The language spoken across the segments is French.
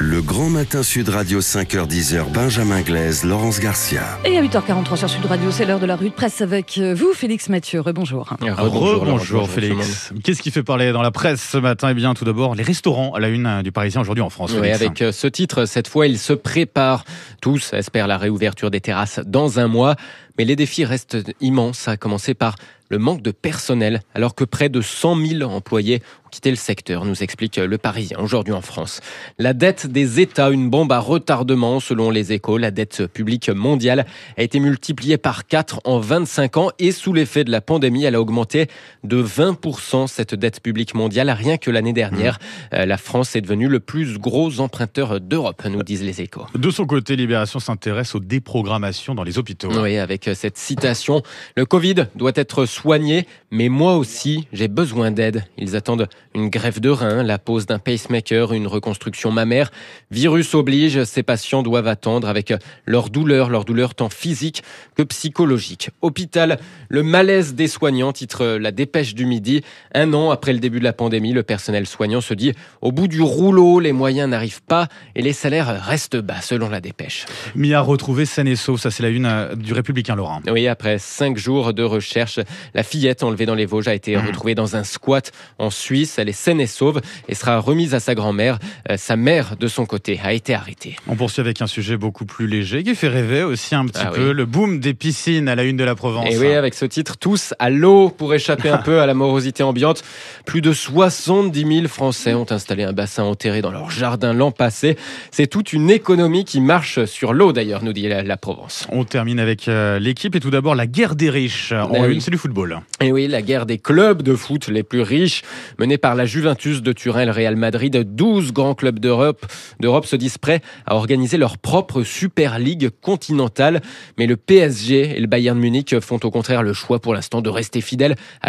Le Grand Matin Sud Radio 5h-10h, Benjamin Glaise, Laurence Garcia. Et à 8h43 sur Sud Radio, c'est l'heure de la rue de presse avec vous, Félix Mathieu. Rebonjour. Rebonjour Félix. Qu'est-ce qui fait parler dans la presse ce matin ? Eh bien, tout d'abord, les restaurants à la une du Parisien aujourd'hui en France. Oui, avec ce titre, cette fois, ils se préparent. Tous espèrent la réouverture des terrasses dans un mois. Mais les défis restent immenses, à commencer par le manque de personnel, alors que près de 100 000 employés ont quitté le secteur, nous explique Le Parisien aujourd'hui en France. La dette des États, une bombe à retardement selon les Échos. La dette publique mondiale a été multipliée par 4 en 25 ans et sous l'effet de la pandémie, elle a augmenté de 20% cette dette publique mondiale. Rien que l'année dernière, la France est devenue le plus gros emprunteur d'Europe, nous disent les Échos. De son côté, Libération s'intéresse aux déprogrammations dans les hôpitaux. Oui, avec cette citation, le Covid doit être soigné, mais moi aussi, j'ai besoin d'aide. Ils attendent une greffe de rein, la pose d'un pacemaker, une reconstruction mammaire. Virus oblige, ces patients doivent attendre avec leur douleur tant physique que psychologique. Hôpital, le malaise des soignants, titre la Dépêche du Midi. 1 an après le début de la pandémie, le personnel soignant se dit au bout du rouleau, les moyens n'arrivent pas et les salaires restent bas, selon la Dépêche. Mia retrouvée saine et sauve, ça c'est la une du Républicain Lorrain. Oui, après 5 jours de recherche, la fillette enlevée dans les Vosges a été retrouvée dans un squat en Suisse. Elle est saine et sauve et sera remise à sa grand-mère. Sa mère, de son côté, a été arrêtée. On poursuit avec un sujet beaucoup plus léger qui fait rêver aussi un petit peu. Le boom des piscines à la une de la Provence. Et oui, avec ce titre, tous à l'eau pour échapper un peu à la morosité ambiante. Plus de 70 000 Français ont installé un bassin enterré dans leur jardin l'an passé. C'est toute une économie qui marche sur l'eau d'ailleurs, nous dit la Provence. On termine avec l'équipe et tout d'abord la guerre des riches. En une, c'est du football. Et oui, la guerre des clubs de foot les plus riches, menée par la Juventus de Turin et le Real Madrid. 12 grands clubs d'Europe se disent prêts à organiser leur propre Super League continentale. Mais le PSG et le Bayern Munich font au contraire le choix pour l'instant de rester fidèles à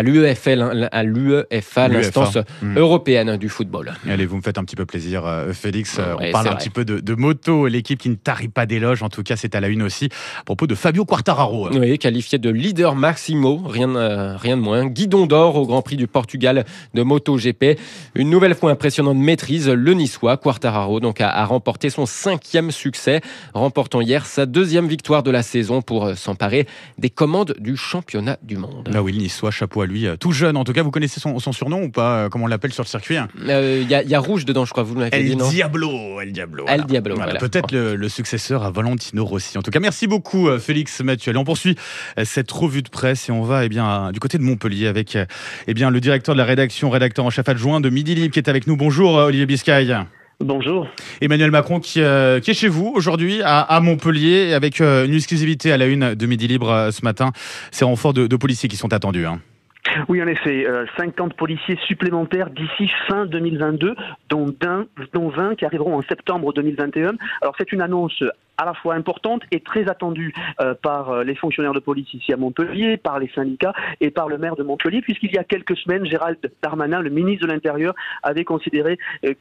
l'UEFA, l'instance européenne du football. Allez, vous me faites un petit peu plaisir, Félix. Ouais, on parle un petit peu de moto. L'équipe qui ne tarit pas d'éloges, en tout cas, c'est à la une aussi, à propos de Fabio Quartararo. Oui, qualifié de leader maximo, rien de moins. Guidon d'or au Grand Prix du Portugal de MotoGP. Une nouvelle fois impressionnante maîtrise, le Niçois Quartararo donc a remporté son 5e succès, remportant hier sa 2e victoire de la saison pour s'emparer des commandes du championnat du monde. Ah oui, le Niçois, chapeau à lui, tout jeune. En tout cas, vous connaissez son surnom ou pas, comment on l'appelle sur le circuit? Il y a rouge dedans, je crois, vous l'avez dit, non? El Diablo. El Diablo, voilà. Peut-être le successeur à Valentino Rossi. En tout cas, merci beaucoup Félix Mathieu. Allez, on poursuit cette revue de presse et on va du côté de Montpellier avec le directeur de la rédacteur en chef adjoint de Midi Libre qui est avec nous. Bonjour Olivier Biscay. Bonjour. Emmanuel Macron qui est chez vous aujourd'hui à Montpellier avec une exclusivité à la une de Midi Libre ce matin. Ces renforts de policiers qui sont attendus. Oui, en effet, 50 policiers supplémentaires d'ici fin 2022, dont 20 qui arriveront en septembre 2021. Alors c'est une annonce à la fois importante et très attendue par les fonctionnaires de police ici à Montpellier, par les syndicats et par le maire de Montpellier, puisqu'il y a quelques semaines, Gérald Darmanin, le ministre de l'Intérieur, avait considéré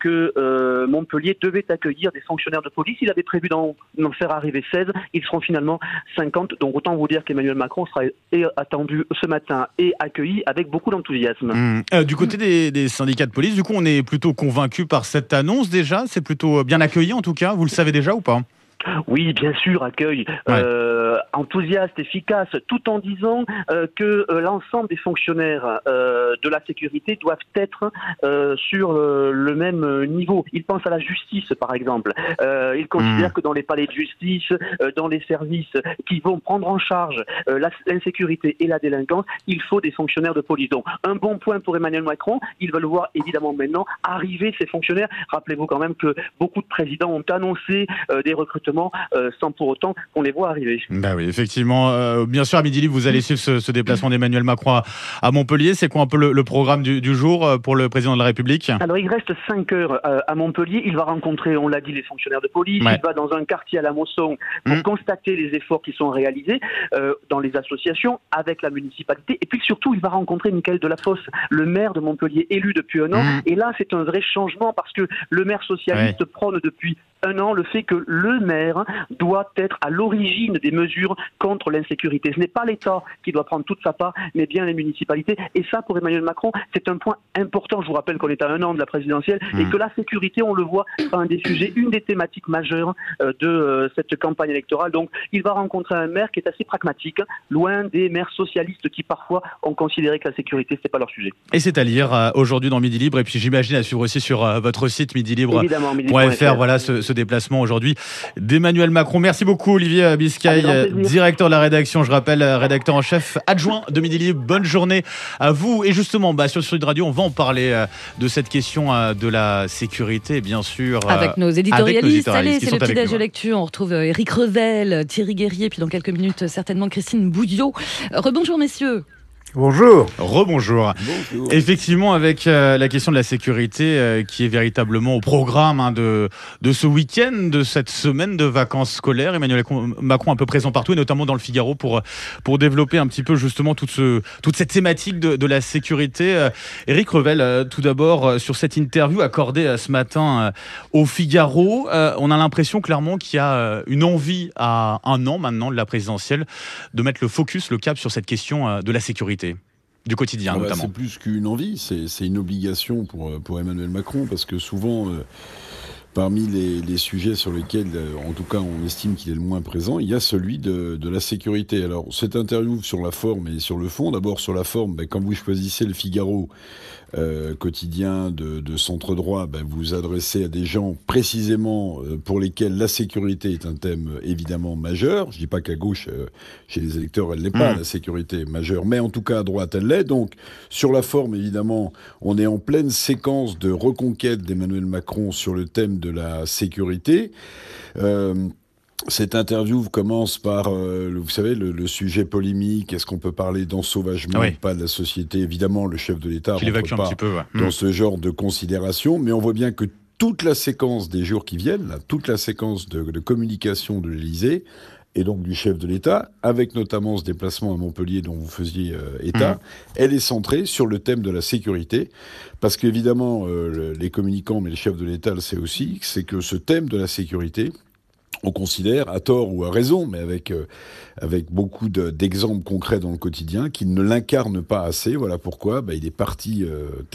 que Montpellier devait accueillir des fonctionnaires de police. Il avait prévu d'en faire arriver 16. Ils seront finalement 50. Donc autant vous dire qu'Emmanuel Macron sera attendu ce matin et accueilli avec beaucoup d'enthousiasme. Du côté des syndicats de police, du coup, on est plutôt convaincu par cette annonce déjà. C'est plutôt bien accueilli en tout cas. Vous le savez déjà ou pas ? Oui, bien sûr, accueil enthousiaste, efficace, tout en disant que l'ensemble des fonctionnaires de la sécurité doivent être sur le même niveau. Ils pensent à la justice, par exemple. Ils considèrent que dans les palais de justice, dans les services qui vont prendre en charge l'insécurité et la délinquance, il faut des fonctionnaires de police. Donc, un bon point pour Emmanuel Macron. Ils veulent voir évidemment maintenant arriver ces fonctionnaires. Rappelez-vous quand même que beaucoup de présidents ont annoncé des recrutements sans pour autant qu'on les voit arriver. Bah oui, effectivement. Bien sûr, à Midi Libre, vous allez suivre ce déplacement d'Emmanuel Macron à Montpellier. C'est quoi un peu le programme du jour pour le président de la République ? Alors, il reste 5 heures à Montpellier. Il va rencontrer, on l'a dit, les fonctionnaires de police. Il va dans un quartier à la Mosson pour constater les efforts qui sont réalisés dans les associations avec la municipalité. Et puis surtout, il va rencontrer Mickaël Delafosse, le maire de Montpellier, élu depuis un an. Et là, c'est un vrai changement parce que le maire socialiste prône depuis un an le fait que le maire doit être à l'origine des mesures contre l'insécurité. Ce n'est pas l'État qui doit prendre toute sa part, mais bien les municipalités. Et ça, pour Emmanuel Macron, c'est un point important. Je vous rappelle qu'on est à 1 an de la présidentielle et que la sécurité, on le voit, est un des sujets, une des thématiques majeures de cette campagne électorale. Donc, il va rencontrer un maire qui est assez pragmatique, loin des maires socialistes qui parfois ont considéré que la sécurité, c'est pas leur sujet. Et c'est à lire aujourd'hui dans Midi Libre, et puis j'imagine à suivre aussi sur votre site midilibre.fr. Voilà ce déplacement aujourd'hui d'Emmanuel Macron. Merci beaucoup Olivier Biscay, directeur de la rédaction, je rappelle, rédacteur en chef adjoint de Midi Libre. Bonne journée à vous. Et justement, sur Sud Radio, on va en parler de cette question de la sécurité, bien sûr. Avec nos éditorialistes. Allez, c'est le petit déj de lecture. On retrouve Éric Revel, Thierry Guerrier, puis dans quelques minutes, certainement Christine Boudiot. Rebonjour messieurs. Bonjour. Rebonjour. Bonjour. Effectivement, avec la question de la sécurité qui est véritablement au programme de ce week-end, de cette semaine de vacances scolaires, Emmanuel Macron un peu présent partout, et notamment dans le Figaro pour développer un petit peu justement toute cette thématique de la sécurité. Éric Revel, tout d'abord, sur cette interview accordée ce matin au Figaro, on a l'impression clairement qu'il y a une envie à 1 an maintenant de la présidentielle de mettre le cap sur cette question de la sécurité. Du quotidien, notamment. C'est plus qu'une envie, c'est une obligation pour Emmanuel Macron, parce que souvent, parmi les sujets sur lesquels, en tout cas, on estime qu'il est le moins présent, il y a celui de la sécurité. Alors, cette interview sur la forme et sur le fond, d'abord sur la forme, quand vous choisissez le Figaro, quotidien de centre droit, vous adressez à des gens précisément pour lesquels la sécurité est un thème évidemment majeur. Je dis pas qu'à gauche, chez les électeurs, elle l'est pas, la sécurité majeure, mais en tout cas à droite, elle l'est. Donc, sur la forme, évidemment, on est en pleine séquence de reconquête d'Emmanuel Macron sur le thème de la sécurité. Cette interview commence par, vous savez, le sujet polémique. Est-ce qu'on peut parler d'ensauvagement ou pas de la société ? Évidemment, le chef de l'État rentre pas dans ce genre de considération, mais on voit bien que toute la séquence des jours qui viennent, toute la séquence de communication de l'Élysée, et donc du chef de l'État, avec notamment ce déplacement à Montpellier dont vous faisiez état, elle est centrée sur le thème de la sécurité, parce qu'évidemment, les communicants, mais le chef de l'État le sait aussi, c'est que ce thème de la sécurité, on considère, à tort ou à raison, mais avec beaucoup d'exemples concrets dans le quotidien, qu'il ne l'incarne pas assez. Voilà pourquoi il est parti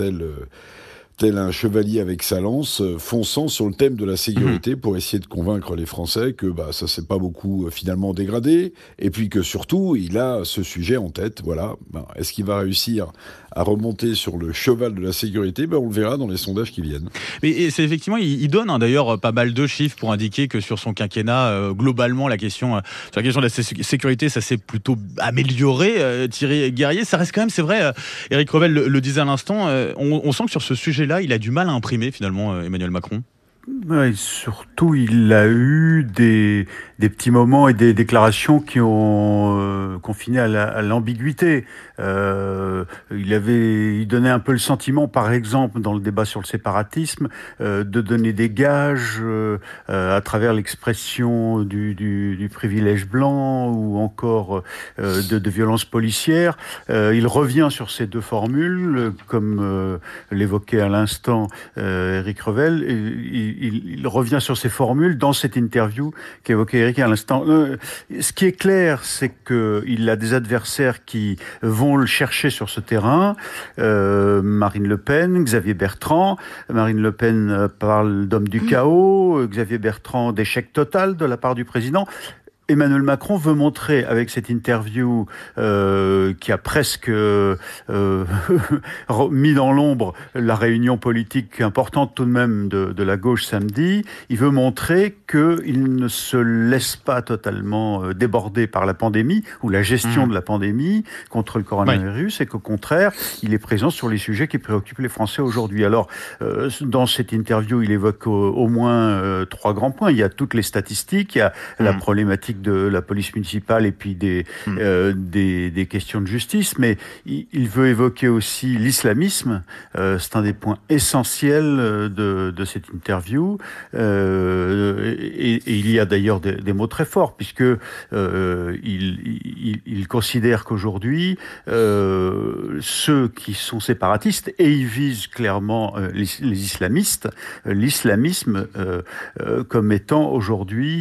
tel un chevalier avec sa lance, fonçant sur le thème de la sécurité pour essayer de convaincre les Français que ça s'est pas beaucoup finalement dégradé, et puis que surtout il a ce sujet en tête. Voilà. Est-ce qu'il va réussir à remonter sur le cheval de la sécurité ? On le verra dans les sondages qui viennent. Mais c'est effectivement, il donne d'ailleurs pas mal de chiffres pour indiquer que sur son quinquennat, globalement, la question de la sécurité, ça s'est plutôt amélioré. Thierry Guerrier, ça reste quand même, c'est vrai, Éric Revel le disait à l'instant, on sent que sur ce sujet-là, il a du mal à imprimer finalement Emmanuel Macron. Ouais, surtout, il a eu des petits moments et des déclarations qui ont confiné à l'ambiguïté. Il donnait un peu le sentiment, par exemple, dans le débat sur le séparatisme, de donner des gages à travers l'expression du privilège blanc ou encore de violences policières. Il revient sur ces deux formules, comme l'évoquait à l'instant Éric Revel. Il revient sur ces formules dans cette interview qu'évoquait Éric à l'instant. Ce qui est clair, c'est qu'il a des adversaires qui vont le chercher sur ce terrain. Marine Le Pen, Xavier Bertrand. Marine Le Pen parle d'homme du chaos. Xavier Bertrand d'échec total de la part du président. Emmanuel Macron veut montrer avec cette interview qui a presque mis dans l'ombre la réunion politique importante tout de même de la gauche samedi, il veut montrer qu'il ne se laisse pas totalement déborder par la pandémie ou la gestion de la pandémie contre le coronavirus, et qu'au contraire, il est présent sur les sujets qui préoccupent les Français aujourd'hui. Alors, dans cette interview, il évoque au moins 3 grands points. Il y a toutes les statistiques, il y a la problématique thématique de la police municipale et puis des questions de justice, mais il veut évoquer aussi l'islamisme. C'est un des points essentiels de cette interview. Et il y a d'ailleurs des mots très forts, puisque il considère qu'aujourd'hui, ceux qui sont séparatistes, et ils visent clairement les islamistes, l'islamisme comme étant aujourd'hui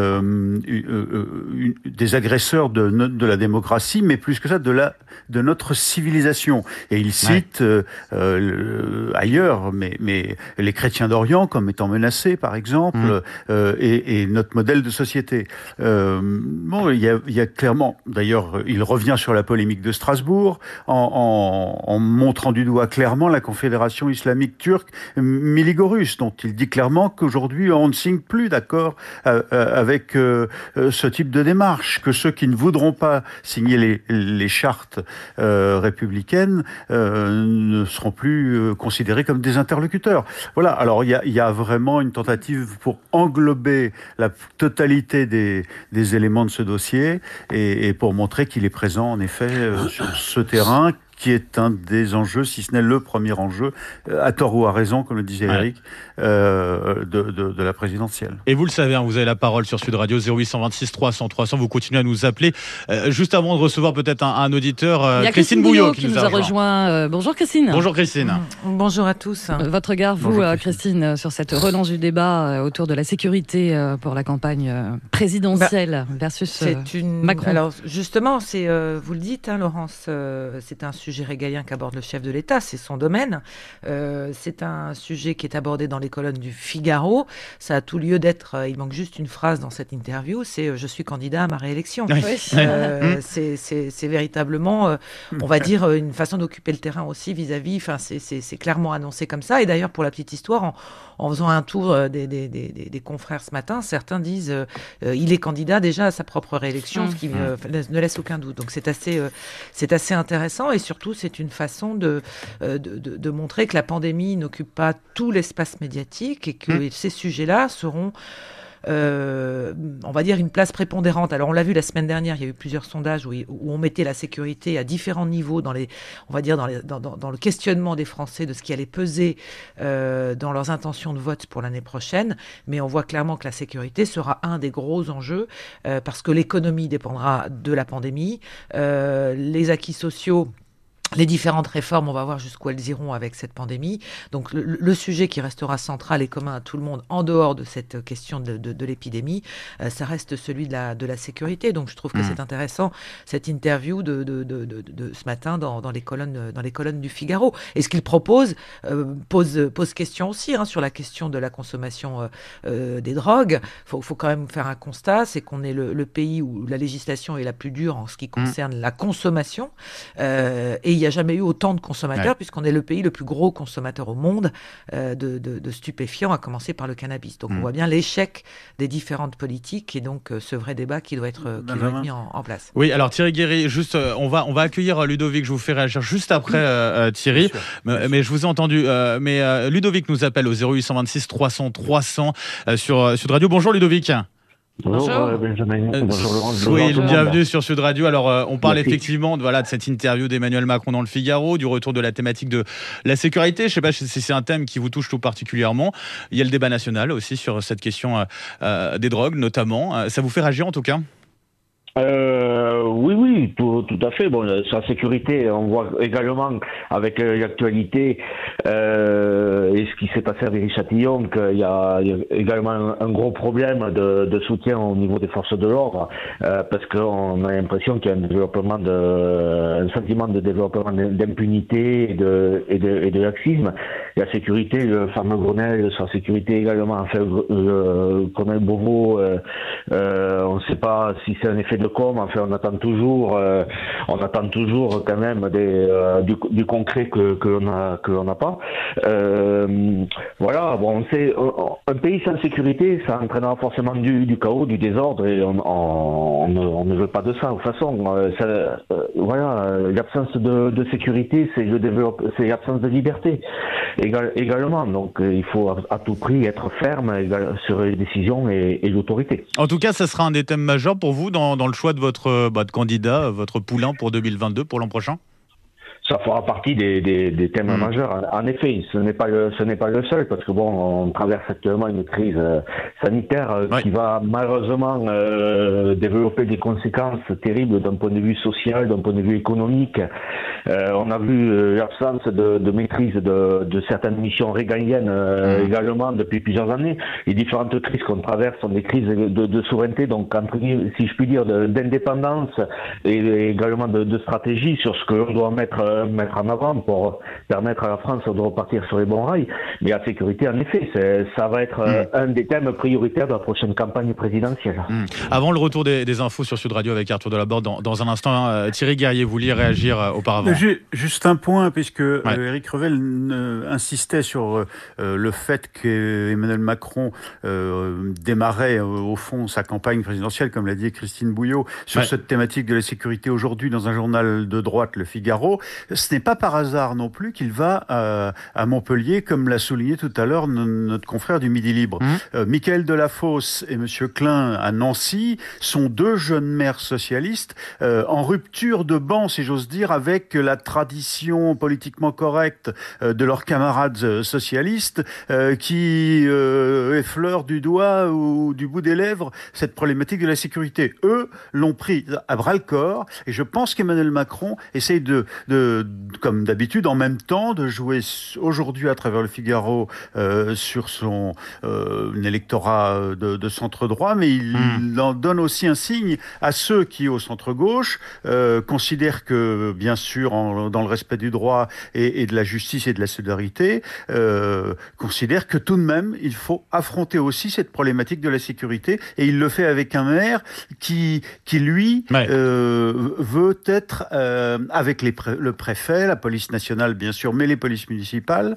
des agresseurs de la démocratie, mais plus que ça, de notre civilisation. Et il cite ailleurs, mais les chrétiens d'Orient comme étant menacés, par exemple, et notre modèle de société. Il y a clairement, d'ailleurs, il revient sur la polémique de Strasbourg en montrant du doigt clairement la Confédération islamique turque Miligorus, dont il dit clairement qu'aujourd'hui on ne signe plus d'accord avec ce type de démarche, que ceux qui ne voudront pas signer les chartes républicaines ne seront plus considérés comme des interlocuteurs. Voilà, alors il y a vraiment une tentative pour englober la totalité des éléments de ce dossier et pour montrer qu'il est présent en effet sur ce terrain qui est un des enjeux, si ce n'est le premier enjeu, à tort ou à raison, comme le disait Eric, de la présidentielle. Et vous le savez, vous avez la parole sur Sud Radio, 0826 300 300, vous continuez à nous appeler. Juste avant de recevoir peut-être un auditeur, Christine Bouillot qui nous a rejoint. Bonjour Christine. Bonjour Christine. Bonjour à tous. Votre regard, vous, Christine, sur cette relance du débat autour de la sécurité pour la campagne présidentielle versus Macron. Alors justement, vous le dites, Laurence, c'est un sujet régalien qu'aborde le chef de l'État, c'est son domaine. C'est un sujet qui est abordé dans les colonnes du Figaro. Ça a tout lieu d'être. Il manque juste une phrase dans cette interview, c'est « Je suis candidat à ma réélection ». C'est véritablement, on va dire, une façon d'occuper le terrain aussi vis-à-vis. Enfin, c'est clairement annoncé comme ça. Et d'ailleurs, pour la petite histoire, en faisant un tour des confrères ce matin, certains disent il est candidat déjà à sa propre réélection, ce qui ne laisse aucun doute. Donc c'est assez intéressant et surtout c'est une façon de montrer que la pandémie n'occupe pas tout l'espace médiatique et que ces sujets-là seront on va dire une place prépondérante. Alors on l'a vu la semaine dernière, il y a eu plusieurs sondages où on mettait la sécurité à différents niveaux dans le questionnement des Français de ce qui allait peser dans leurs intentions de vote pour l'année prochaine. Mais on voit clairement que la sécurité sera un des gros enjeux parce que l'économie dépendra de la pandémie, les acquis sociaux. Les différentes réformes, on va voir jusqu'où elles iront avec cette pandémie. Donc le sujet qui restera central et commun à tout le monde en dehors de cette question de l'épidémie, ça reste celui de la sécurité. Donc je trouve que c'est intéressant cette interview de ce matin dans les colonnes du Figaro. Et ce qu'il propose pose question aussi sur la question de la consommation des drogues. Faut quand même faire un constat, c'est qu'on est le pays où la législation est la plus dure en ce qui concerne la consommation. Et il n'y a jamais eu autant de consommateurs, puisqu'on est le pays le plus gros consommateur au monde de stupéfiants, à commencer par le cannabis. Donc on voit bien l'échec des différentes politiques et donc ce vrai débat qui doit être mis en place. Oui, alors Thierry Guéry, juste, on va accueillir Ludovic, je vous fais réagir juste après Thierry, mais je vous ai entendu. Mais Ludovic nous appelle au 0826 300 300 sur Sud Radio. Bonjour Ludovic. Bonjour Benjamin, bonjour Laurence. Oui, bienvenue sur Sud Radio. Alors on parle effectivement de cette interview d'Emmanuel Macron dans le Figaro, du retour de la thématique de la sécurité. Je ne sais pas si c'est un thème qui vous touche tout particulièrement. Il y a le débat national aussi sur cette question des drogues notamment. Ça vous fait réagir en tout cas ? Oui, tout à fait. Bon, sur la sécurité, on voit également avec l'actualité et ce qui s'est passé à Viry-Châtillon qu'il y a également un gros problème de soutien au niveau des forces de l'ordre parce qu'on a l'impression qu'il y a un sentiment de développement d'impunité et de laxisme. La sécurité, le fameux Grenelle sur la sécurité également, Grenelle Beauvau, on ne sait pas si c'est un effet de de com. Enfin, on attend toujours quand même du concret que l'on n'a pas. Voilà. Bon, on sait, un pays sans sécurité, ça entraînera forcément du chaos, du désordre, et on ne veut pas de ça. De toute façon, voilà, l'absence de sécurité, c'est l'absence de liberté également. Donc, il faut à tout prix être ferme sur les décisions et l'autorité. En tout cas, ça sera un des thèmes majeurs pour vous dans le choix de votre de candidat, votre poulain pour 2022, pour l'an prochain. Ça fera partie des thèmes majeurs. En effet, ce n'est pas le seul, parce que bon, on traverse actuellement une crise sanitaire qui va malheureusement développer des conséquences terribles d'un point de vue social, d'un point de vue économique. On a vu l'absence de maîtrise de certaines missions régaliennes également depuis plusieurs années. Les différentes crises qu'on traverse sont des crises de souveraineté, donc si je puis dire, d'indépendance et également de stratégie sur ce que l'on doit mettre en avant pour permettre à la France de repartir sur les bons rails. Mais la sécurité, en effet, ça va être un des thèmes prioritaires de la prochaine campagne présidentielle. Avant le retour des infos sur Sud Radio avec Arthur Delaborde dans un instant, Thierry Guerrier, vous vouliez réagir auparavant. Juste un point, puisque Éric Revel insistait sur le fait qu'Emmanuel Macron démarrait au fond sa campagne présidentielle, comme l'a dit Christine Bouillot, sur cette thématique de la sécurité aujourd'hui dans un journal de droite, Le Figaro. Ce n'est pas par hasard non plus qu'il va à Montpellier, comme l'a souligné tout à l'heure notre confrère du Midi Libre. Michael Delafosse et Monsieur Klein à Nancy sont deux jeunes maires socialistes en rupture de banc, si j'ose dire, avec la tradition politiquement correcte de leurs camarades socialistes qui effleurent du doigt ou du bout des lèvres cette problématique de la sécurité. Eux l'ont pris à bras-le-corps, et je pense qu'Emmanuel Macron essaye comme d'habitude, en même temps, de jouer aujourd'hui à travers Le Figaro sur son électorat de centre-droit, mais il en donne aussi un signe à ceux qui, au centre-gauche, considèrent que, bien sûr, dans le respect du droit et de la justice et de la solidarité, considèrent que tout de même, il faut affronter aussi cette problématique de la sécurité, et il le fait avec un maire qui lui, veut être avec le préfet, la police nationale bien sûr, mais les polices municipales,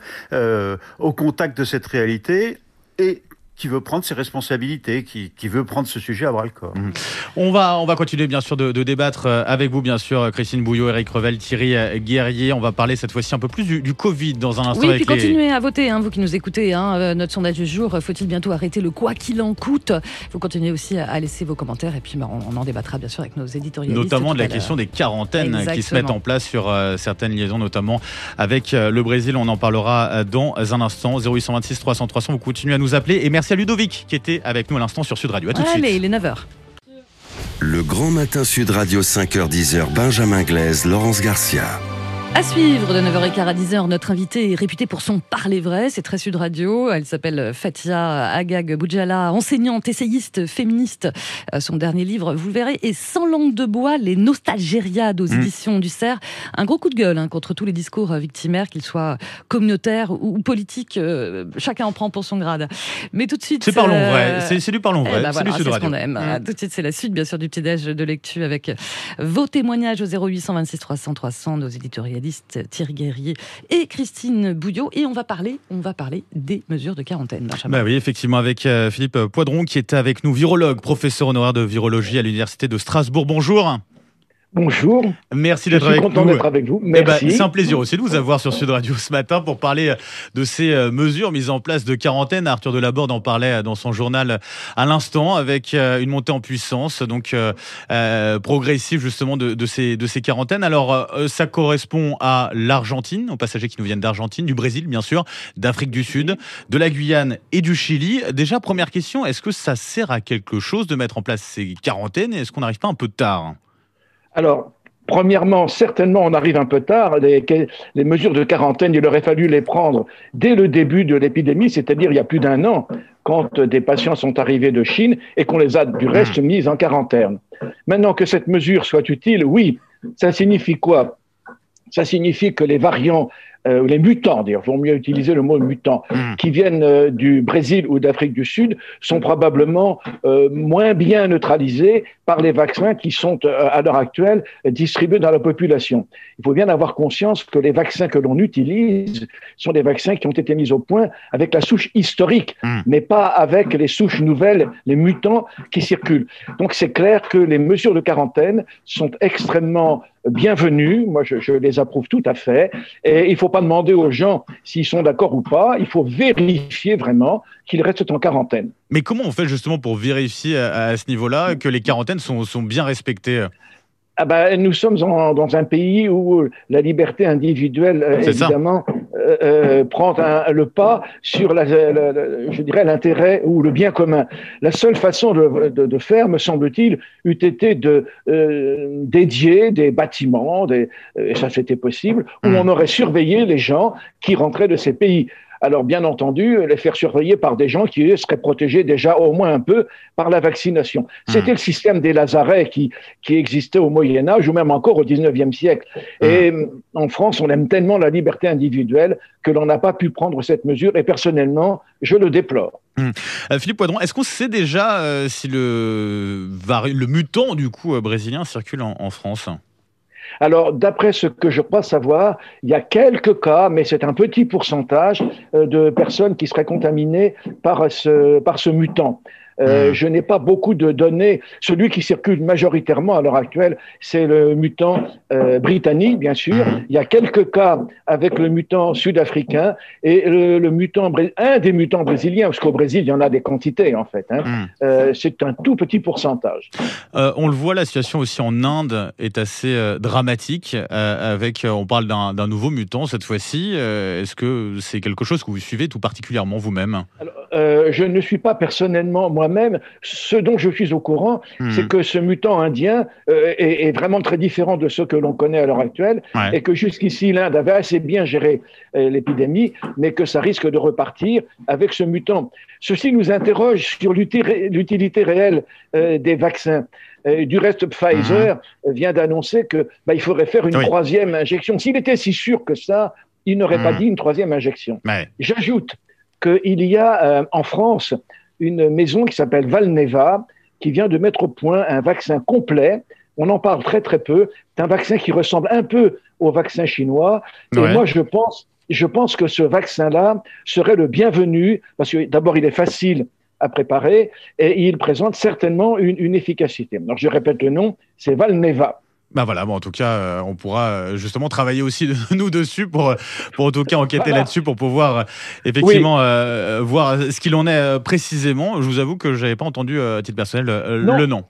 au contact de cette réalité, et qui veut prendre ses responsabilités, qui veut prendre ce sujet à bras-le-corps. On va continuer bien sûr de débattre avec vous, bien sûr, Christine Bouillot, Éric Revel, Thierry Guerrier. On va parler cette fois-ci un peu plus du Covid dans un instant. Oui, puis continuez à voter, vous qui nous écoutez. Notre sondage du jour, faut-il bientôt arrêter le quoi qu'il en coûte ? Il faut continuer aussi à laisser vos commentaires, et puis on en débattra bien sûr avec nos éditorialistes. Notamment de la question des quarantaines qui se mettent en place sur certaines liaisons, notamment avec le Brésil. On en parlera dans un instant. 0826 300 300, vous continuez à nous appeler. Et merci à Ludovic qui était avec nous à l'instant sur Sud Radio. À tout de suite. Allez, il est 9h. Le Grand Matin Sud Radio, 5h-10h, Benjamin Glaise, Laurence Garcia. À suivre de 9h15 à 10h, notre invitée est réputée pour son parler vrai, c'est très Sud Radio. Elle s'appelle Fathia Agag Boudjala, enseignante, essayiste, féministe. Son dernier livre, vous le verrez, est Sans langue de bois, les nostalgériades aux éditions du Cerf. Un gros coup de gueule contre tous les discours victimaires, qu'ils soient communautaires ou politiques. Chacun en prend pour son grade. Mais tout de suite... C'est parlons vrai, c'est du parlons vrai, c'est du Sud Radio. C'est ce qu'on aime. Tout de suite, c'est la suite, bien sûr, du petit-déj de lecture avec vos témoignages au 0826 300 300, nos éditorialistes Thierry Guerrier et Christine Bouillot, et on va parler des mesures de quarantaine. Oui, effectivement, avec Philippe Poidron qui est avec nous, virologue, professeur honoraire de virologie à l'université de Strasbourg. Bonjour. Bonjour. Merci d'être avec nous. Je suis content d'être avec vous. Merci. C'est un plaisir aussi de vous avoir sur Sud Radio ce matin pour parler de ces mesures mises en place de quarantaine. Arthur Delaborde en parlait dans son journal à l'instant, avec une montée en puissance donc progressive justement de ces quarantaines. Alors ça correspond à l'Argentine, aux passagers qui nous viennent d'Argentine, du Brésil bien sûr, d'Afrique du Sud, de la Guyane et du Chili. Déjà, première question, est-ce que ça sert à quelque chose de mettre en place ces quarantaines, et est-ce qu'on n'arrive pas un peu tard ? Alors, premièrement, certainement, on arrive un peu tard. Les mesures de quarantaine, il aurait fallu les prendre dès le début de l'épidémie, c'est-à-dire il y a plus d'1 an, quand des patients sont arrivés de Chine et qu'on les a du reste mis en quarantaine. Maintenant que cette mesure soit utile, oui, ça signifie quoi ? Ça signifie que les variants les mutants, d'ailleurs, vaut mieux utiliser le mot mutant, qui viennent du Brésil ou d'Afrique du Sud, sont probablement moins bien neutralisés par les vaccins qui sont à l'heure actuelle distribués dans la population. Il faut bien avoir conscience que les vaccins que l'on utilise sont des vaccins qui ont été mis au point avec la souche historique, mais pas avec les souches nouvelles, les mutants qui circulent. Donc c'est clair que les mesures de quarantaine sont extrêmement bienvenues. Moi, je les approuve tout à fait. Et il ne faut pas demander aux gens s'ils sont d'accord ou pas. Il faut vérifier vraiment qu'ils restent en quarantaine. Mais comment on fait justement pour vérifier à ce niveau-là que les quarantaines sont bien respectées ? Nous sommes dans un pays où la liberté individuelle, évidemment, prend le pas sur, je dirais, l'intérêt ou le bien commun. La seule façon de faire, me semble-t-il, eût été de dédier des bâtiments, et ça c'était possible, où on aurait surveillé les gens qui rentraient de ces pays. Alors, bien entendu, les faire surveiller par des gens qui seraient protégés déjà au moins un peu par la vaccination. C'était le système des lazarets qui existait au Moyen-Âge ou même encore au XIXe siècle. Et en France, on aime tellement la liberté individuelle que l'on n'a pas pu prendre cette mesure et personnellement, je le déplore. Philippe Poidron, est-ce qu'on sait déjà si le mutant du coup brésilien circule en France ? Alors, d'après ce que je crois savoir, il y a quelques cas, mais c'est un petit pourcentage de personnes qui seraient contaminées par ce mutant. Je n'ai pas beaucoup de données. Celui qui circule majoritairement à l'heure actuelle, c'est le mutant britannique, bien sûr. Il y a quelques cas avec le mutant sud-africain et un des mutants brésiliens, parce qu'au Brésil, il y en a des quantités, en fait. C'est un tout petit pourcentage. On le voit, la situation aussi en Inde est assez dramatique. On parle d'un nouveau mutant cette fois-ci. Est-ce que c'est quelque chose que vous suivez tout particulièrement vous-même ? Alors, je ne suis pas personnellement moi-même. Ce dont je suis au courant, c'est que ce mutant indien est vraiment très différent de ce que l'on connaît à l'heure actuelle et que jusqu'ici, l'Inde avait assez bien géré l'épidémie, mais que ça risque de repartir avec ce mutant. Ceci nous interroge sur l'utilité réelle des vaccins. Du reste, Pfizer vient d'annoncer qu'il faudrait faire une troisième injection. S'il était si sûr que ça, il n'aurait pas dit une troisième injection. J'ajoute qu'il y a en France une maison qui s'appelle Valneva, qui vient de mettre au point un vaccin complet. On en parle très très peu. C'est un vaccin qui ressemble un peu au vaccin chinois. Et moi, je pense que ce vaccin-là serait le bienvenu, parce que d'abord, il est facile à préparer et il présente certainement une efficacité. Alors, je répète le nom, c'est Valneva. Voilà, en tout cas, on pourra justement travailler aussi nous dessus pour en tout cas enquêter là-dessus pour pouvoir effectivement voir ce qu'il en est précisément. Je vous avoue que je n'avais pas entendu à titre personnel le nom.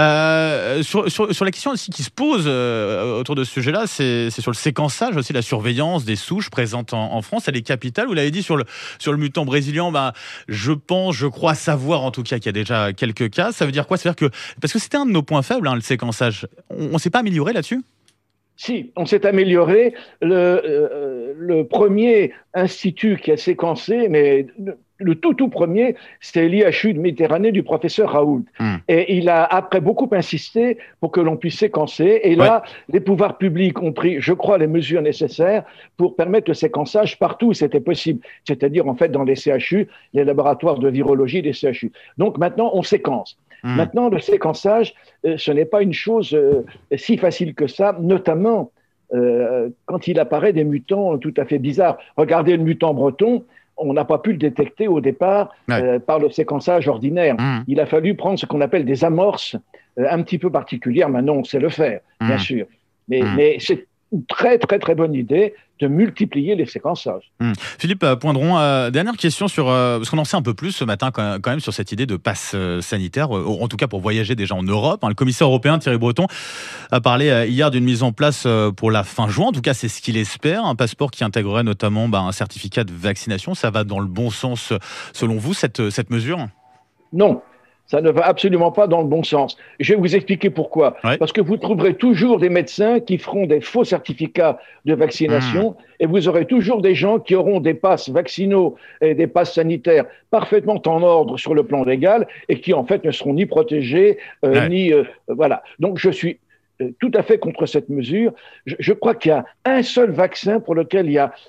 Sur la question aussi qui se pose autour de ce sujet-là, c'est sur le séquençage aussi, la surveillance des souches présentes en France. Elle est capitale. Vous l'avez dit sur le mutant brésilien. Je crois savoir en tout cas qu'il y a déjà quelques cas. Ça veut dire quoi ? C'est-à-dire que parce que c'était un de nos points faibles, le séquençage. On s'est pas amélioré là-dessus ? Si, on s'est amélioré. Le premier institut qui a séquencé, mais le tout premier, c'était l'IHU de Méditerranée du professeur Raoult. Et il a après beaucoup insisté pour que l'on puisse séquencer. Et là, les pouvoirs publics ont pris, je crois, les mesures nécessaires pour permettre le séquençage partout où c'était possible. C'est-à-dire, en fait, dans les CHU, les laboratoires de virologie des CHU. Donc maintenant, on séquence. Maintenant, le séquençage, ce n'est pas une chose si facile que ça, notamment quand il apparaît des mutants tout à fait bizarres. Regardez le mutant breton, on n'a pas pu le détecter au départ par le séquençage ordinaire. Il a fallu prendre ce qu'on appelle des amorces un petit peu particulières. Maintenant, on sait le faire, bien sûr. Mais c'est une très, très, très bonne idée de multiplier les séquençages. Philippe Poidron, dernière question sur parce qu'on en sait un peu plus ce matin quand même sur cette idée de passe sanitaire, en tout cas pour voyager déjà en Europe. Le commissaire européen Thierry Breton a parlé hier d'une mise en place pour la fin juin. En tout cas, c'est ce qu'il espère, un passeport qui intégrerait notamment un certificat de vaccination. Ça va dans le bon sens selon vous, cette mesure ? Non. Ça ne va absolument pas dans le bon sens. Je vais vous expliquer pourquoi. Parce que vous trouverez toujours des médecins qui feront des faux certificats de vaccination et vous aurez toujours des gens qui auront des passes vaccinaux et des passes sanitaires parfaitement en ordre sur le plan légal et qui en fait ne seront ni protégés, ni... voilà. Donc je suis tout à fait contre cette mesure. Je crois qu'il y a un seul vaccin pour lequel il y a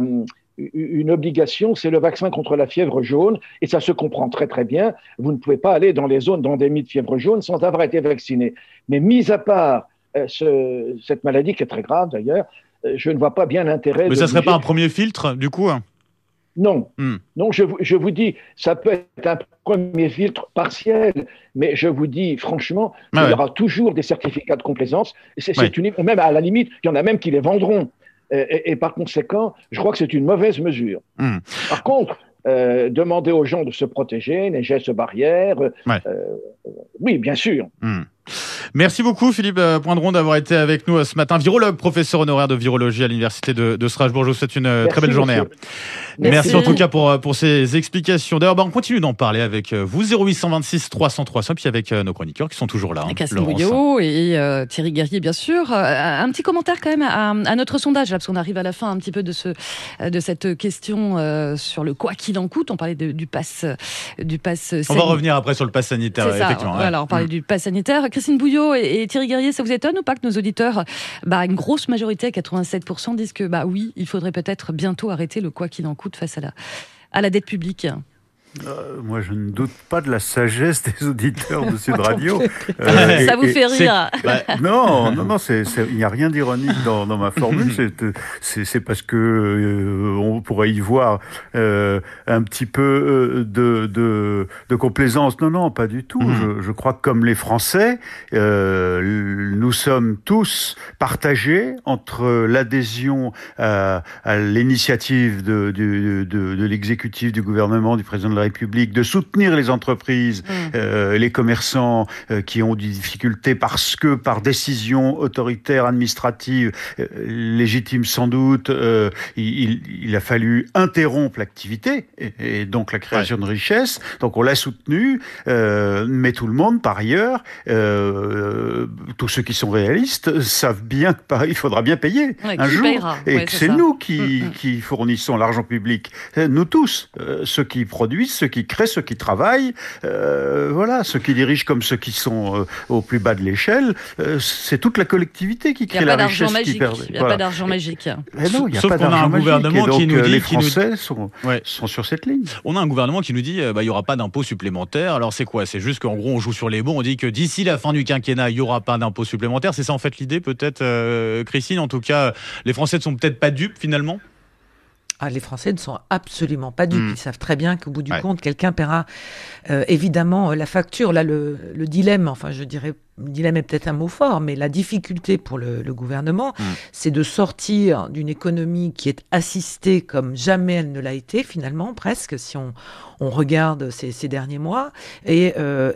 une obligation, c'est le vaccin contre la fièvre jaune, et ça se comprend très très bien. Vous ne pouvez pas aller dans les zones d'endémie de fièvre jaune sans avoir été vacciné. Mais mis à part cette maladie qui est très grave d'ailleurs, je ne vois pas bien l'intérêt. Mais ça ne serait pas un premier filtre, du coup? Non, non, je vous dis, ça peut être un premier filtre partiel, mais je vous dis franchement, il y aura toujours des certificats de complaisance. Même à la limite, il y en a même qui les vendront. Et par conséquent, je crois que c'est une mauvaise mesure. Par contre, demander aux gens de se protéger, les gestes barrières, oui, bien sûr. Merci beaucoup Philippe Poindron d'avoir été avec nous ce matin. Virologue, professeur honoraire de virologie à l'université de Strasbourg. Je vous souhaite une très belle journée. Merci en tout cas pour ces explications. D'ailleurs, on continue d'en parler avec vous, 0826 300 300, puis avec nos chroniqueurs qui sont toujours là. Cassine Bouillot et Thierry Guerrier, bien sûr. Un petit commentaire quand même à notre sondage, là, parce qu'on arrive à la fin un petit peu de cette question sur le quoi qu'il en coûte. On parlait du pass sanitaire. On va revenir après sur le pass sanitaire, effectivement. Voilà, on parlait du pass sanitaire. Cassine Bouillot et Thierry Guerrier, ça vous étonne ou pas que nos auditeurs, une grosse majorité, 87%, disent que oui, il faudrait peut-être bientôt arrêter le quoi qu'il en coûte face à la dette publique? Moi, je ne doute pas de la sagesse des auditeurs de Sud Radio. Ça vous fait rire? Non, il n'y a rien d'ironique dans ma formule. C'est parce que on pourrait y voir un petit peu de complaisance. Non, pas du tout. Je crois que comme les Français, nous sommes tous partagés entre l'adhésion à l'initiative de l'exécutif, du gouvernement, du président de la République, de soutenir les entreprises, les commerçants qui ont des difficultés parce que par décision autoritaire, administrative, légitime sans doute, il a fallu interrompre l'activité et donc la création de richesses. Donc on l'a soutenu, mais tout le monde, par ailleurs, tous ceux qui sont réalistes savent bien qu'il faudra bien payer un jour, et que c'est nous qui fournissons l'argent public, nous tous, ceux qui produisent, ceux qui créent, ceux qui travaillent, ceux qui dirigent comme ceux qui sont au plus bas de l'échelle, c'est toute la collectivité qui crée la richesse. Il n'y a pas d'argent magique. Non, il n'y a pas d'argent magique. Et donc les Français sont sur cette ligne. On a un gouvernement qui nous dit il n'y aura pas d'impôt supplémentaire. Alors c'est quoi? C'est juste qu'en gros on joue sur les bons, on dit que d'ici la fin du quinquennat il n'y aura pas d'impôt supplémentaire. C'est ça en fait l'idée peut-être, Christine? En tout cas, les Français ne sont peut-être pas dupes finalement? Les Français ne sont absolument pas dupes. Ils savent très bien qu'au bout du compte, quelqu'un paiera évidemment la facture. Là, le dilemme, je dirais, le dilemme est peut-être un mot fort, mais la difficulté pour le gouvernement, c'est de sortir d'une économie qui est assistée comme jamais elle ne l'a été, finalement, presque, si on regarde ces derniers mois, et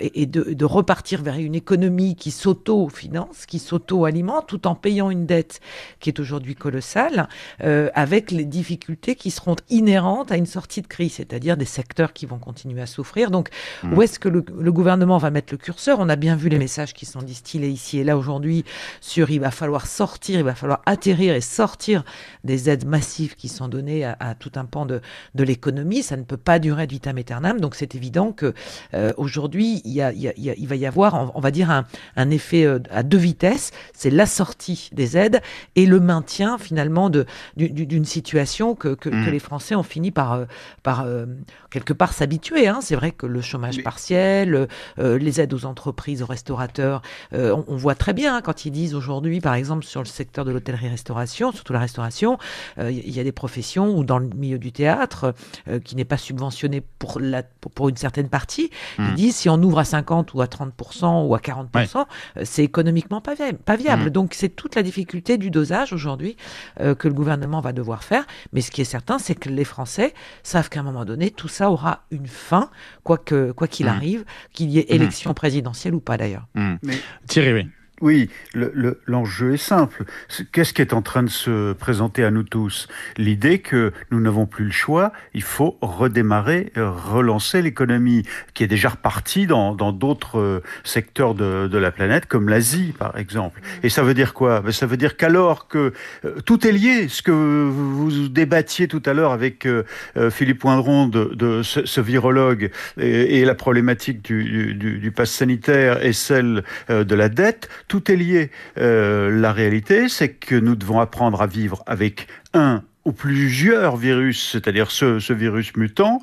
de repartir vers une économie qui s'auto-finance, qui s'auto-alimente, tout en payant une dette qui est aujourd'hui colossale, avec les difficultés qui seront inhérentes à une sortie de crise, c'est-à-dire des secteurs qui vont continuer à souffrir. Donc, où est-ce que le gouvernement va mettre le curseur? On a bien vu les messages qui sont distillés ici et là aujourd'hui sur il va falloir atterrir et sortir des aides massives qui sont données à tout un pan de l'économie. Ça ne peut pas durer ad vitam aeternam. Donc, c'est évident que aujourd'hui, il va y avoir, on va dire, un effet à deux vitesses. C'est la sortie des aides et le maintien, finalement, d'une situation que les Français ont fini par quelque part s'habituer. C'est vrai que le chômage partiel, les aides aux entreprises, aux restaurateurs, on voit très bien quand ils disent aujourd'hui, par exemple, sur le secteur de l'hôtellerie-restauration, surtout la restauration, il y a des professions ou dans le milieu du théâtre qui n'est pas subventionné pour une certaine partie. Ils disent si on ouvre à 50 ou à 30% ou à 40%, c'est économiquement pas viable. Donc c'est toute la difficulté du dosage aujourd'hui que le gouvernement va devoir faire. Mais ce qui est certain, c'est que les Français savent qu'à un moment donné, tout ça aura une fin, quoi qu'il arrive, qu'il y ait élection présidentielle ou pas d'ailleurs. Thierry, oui. Oui, l'enjeu est simple. Qu'est-ce qui est en train de se présenter à nous tous? L'idée que nous n'avons plus le choix, il faut redémarrer, relancer l'économie qui est déjà repartie dans d'autres secteurs de la planète, comme l'Asie par exemple. Et ça veut dire quoi? Ça veut dire qu'alors que tout est lié, ce que vous débattiez tout à l'heure avec Philippe Poindron de ce virologue et la problématique du pass sanitaire et celle de la dette, tout est lié. La réalité, c'est que nous devons apprendre à vivre avec ou plusieurs virus, c'est-à-dire ce virus mutant.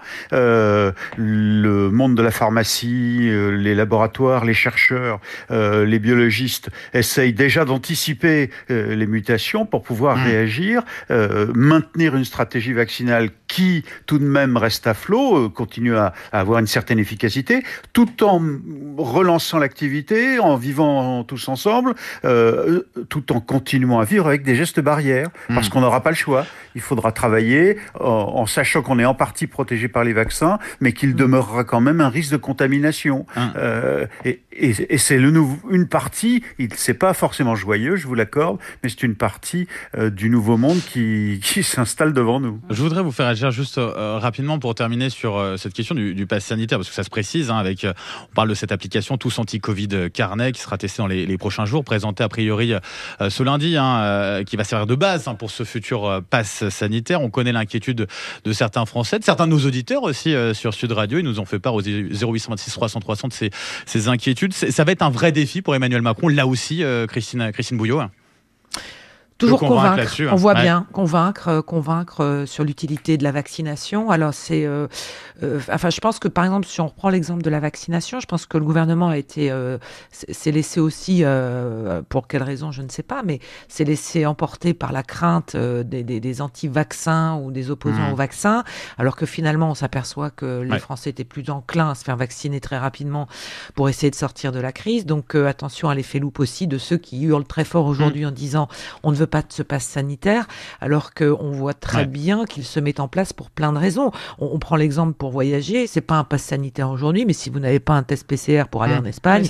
Le monde de la pharmacie, les laboratoires, les chercheurs, les biologistes essayent déjà d'anticiper les mutations pour pouvoir réagir, maintenir une stratégie vaccinale qui tout de même reste à flot, continue à avoir une certaine efficacité, tout en relançant l'activité, en vivant tous ensemble, tout en continuant à vivre avec des gestes barrières, parce qu'on n'aura pas le choix. Il faudra travailler en sachant qu'on est en partie protégé par les vaccins, mais qu'il demeurera quand même un risque de contamination. Et c'est une partie, c'est pas forcément joyeux, je vous l'accorde, mais c'est une partie du nouveau monde qui s'installe devant nous. Je voudrais vous faire agir juste rapidement pour terminer sur cette question du pass sanitaire, parce que ça se précise, on parle de cette application Tous Anti-Covid Carnet qui sera testée dans les prochains jours, présentée a priori ce lundi, qui va servir de base pour ce futur pass sanitaire. On connaît l'inquiétude de certains Français, de certains de nos auditeurs aussi sur Sud Radio. Ils nous ont fait part au 0826 300 300 de ces inquiétudes. Ça va être un vrai défi pour Emmanuel Macron, là aussi, Christine Bouillot. Toujours convaincre, on voit bien, convaincre sur l'utilité de la vaccination. Alors je pense que par exemple, si on reprend l'exemple de la vaccination, je pense que le gouvernement s'est laissé aussi, pour quelle raison, je ne sais pas, mais s'est laissé emporter par la crainte des anti-vaccins ou des opposants aux vaccins, alors que finalement, on s'aperçoit que les Français étaient plus enclins à se faire vacciner très rapidement pour essayer de sortir de la crise. Donc attention à l'effet loupe aussi de ceux qui hurlent très fort aujourd'hui en disant on ne veut pas de ce pass sanitaire, alors qu'on voit très bien qu'il se met en place pour plein de raisons. On prend l'exemple pour voyager, c'est pas un pass sanitaire aujourd'hui, mais si vous n'avez pas un test PCR pour aller en Espagne,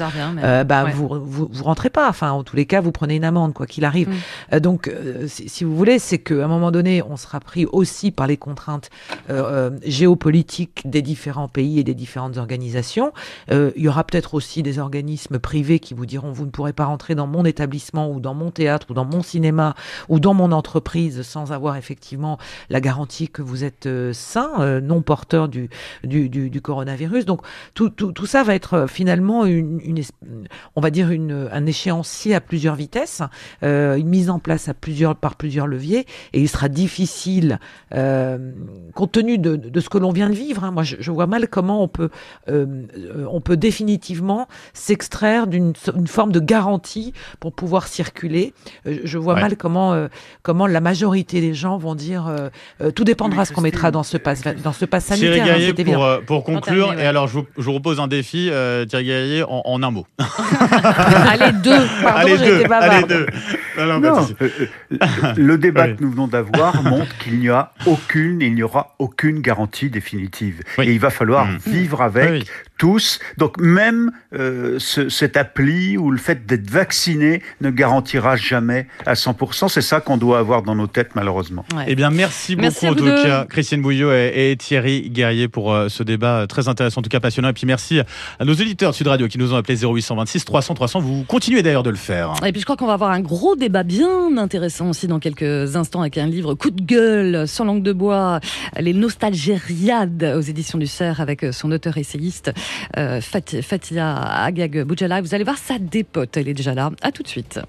vous rentrez pas. Enfin, en tous les cas, vous prenez une amende, quoi qu'il arrive. Donc, si vous voulez, c'est qu'à un moment donné, on sera pris aussi par les contraintes géopolitiques des différents pays et des différentes organisations. Il y aura peut-être aussi des organismes privés qui vous diront, vous ne pourrez pas rentrer dans mon établissement ou dans mon théâtre ou dans mon cinéma ou dans mon entreprise sans avoir effectivement la garantie que vous êtes sain, non porteur du coronavirus. Donc tout ça va être finalement on va dire un échéancier à plusieurs vitesses, une mise en place par plusieurs leviers, et il sera difficile, compte tenu de ce que l'on vient de vivre. Moi, je vois mal comment on peut définitivement s'extraire d'une forme de garantie pour pouvoir circuler. Je vois mal comment la majorité des gens vont dire tout dépendra de ce qu'on mettra dans ce pass sanitaire. Thierry Gaillet, pour conclure, et alors je vous propose un défi, Thierry Gaillet, en un mot. Allez, deux. Pardon, j'étais bavarde. Allez, deux. Le débat que nous venons d'avoir montre qu'il n'y aura aucune garantie définitive. Et il va falloir vivre avec tous. Donc même cette appli ou le fait d'être vacciné ne garantira jamais à 100%. C'est ça qu'on doit avoir dans nos têtes, malheureusement. Eh bien, merci beaucoup en tout cas, Christine Bouillot et Thierry Gaillet pour ce débat très intéressant, en tout cas passionnant. Et puis merci à nos auditeurs de Sud Radio qui nous ont appelé 0826 300 300. Vous continuez d'ailleurs de le faire. Et puis je crois qu'on va avoir un gros débat bien intéressant aussi dans quelques instants avec un livre coup de gueule, sans langue de bois, les nostalgériades aux éditions du Cerf avec son auteur essayiste Fathia Agag Boudjala. Vous allez voir, ça dépote. Elle est déjà là. À tout de suite.